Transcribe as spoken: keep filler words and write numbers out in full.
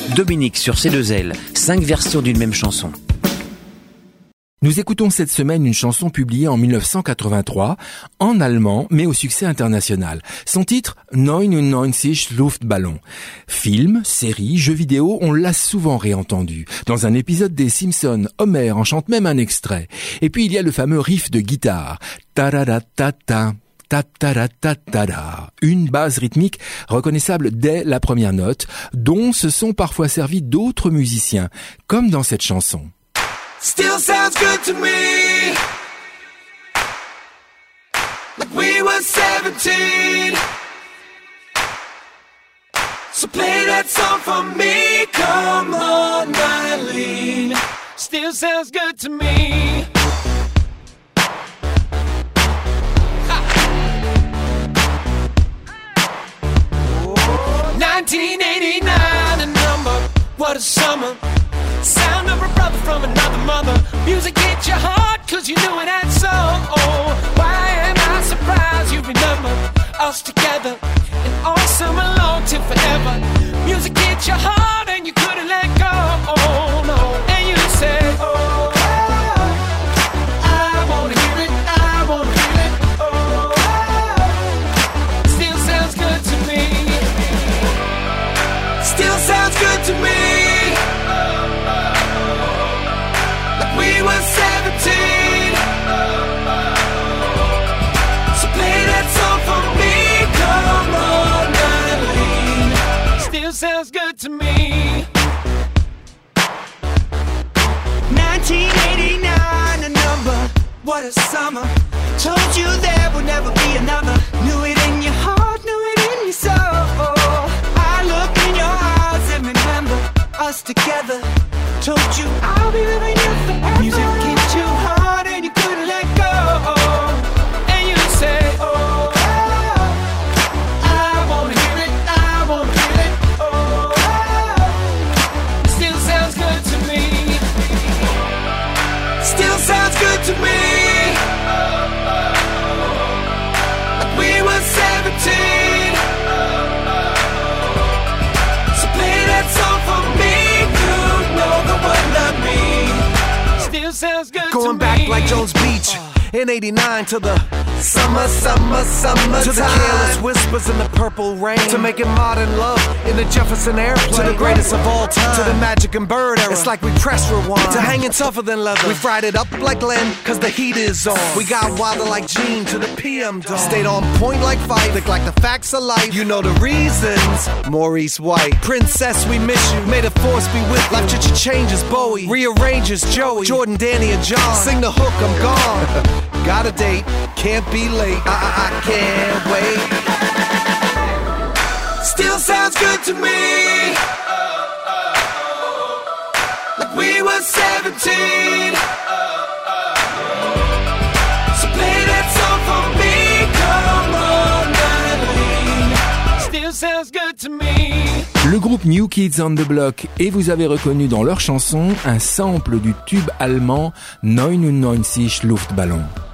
Dominique sur C deux L, cinq versions d'une même chanson. Nous écoutons cette semaine une chanson publiée en dix-neuf cent quatre-vingt-trois, en allemand, mais au succès international. Son titre, neunundneunzig Luftballon. Film, série, jeux vidéo, on l'a souvent réentendu. Dans un épisode des Simpsons, Homer en chante même un extrait. Et puis il y a le fameux riff de guitare. Ta-da-da-ta-ta. Ta-ta-ra-ta-ta-da. Une base rythmique reconnaissable dès la première note, dont se sont parfois servis d'autres musiciens, comme dans cette chanson. Still sounds good to me, like we were seventeen. So play that song for me, come on, Eileen. Still sounds good to me. nineteen eighty-nine, a number, what a summer. Sound of a brother from another mother. Music hit your heart cause you knew it had so. Oh, why am I surprised you remember us together and all summer long till forever. Music hit your heart and you couldn't let go. Oh no, and you said, oh, I wanna hear it, I wanna feel it. Oh, still sounds good to me. Still sounds good to me. We were seventeen. So play that song for me, come on, Eileen. Still sounds good to me. nineteen eighty-nine, a number, what a summer. Told you there would never be another. Knew it in your heart, knew it in your soul. I look in your eyes and remember us together. Told you I'll be living you forever. Music hit you hard and you couldn't let go. And you say, oh, I wanna hear it, I wanna feel it. Oh, still sounds good to me. Still sounds good to me. Like we were seventeen. So play that song for me. Sounds good Going to back me. like Jones Beach in eighty-nine to the summer, summer, summer to the careless whispers in the purple rain, to making modern love in the Jefferson airplane, to the greatest of all time, to the Magic and Bird era. It's like we press rewind to hanging tougher than leather. We fried it up like Glenn cause the heat is on. We got wilder like Gene to the P M dawn. Stayed on point like Fife, look like the facts of life. You know the reasons. Maurice White, Princess, we miss you. May the force be with you. Life changes Bowie, rearranges Joey, Jordan, Danny, and John. Sing the hook, I'm gone. Got a date, can't be late. I, I, I can't wait. Still sounds good to me. Like we were seventeen. So play that song for me, come on, Eileen. Still sounds good to me. Le groupe New Kids on the Block, et vous avez reconnu dans leur chanson un sample du tube allemand neunundneunzig Luftballon.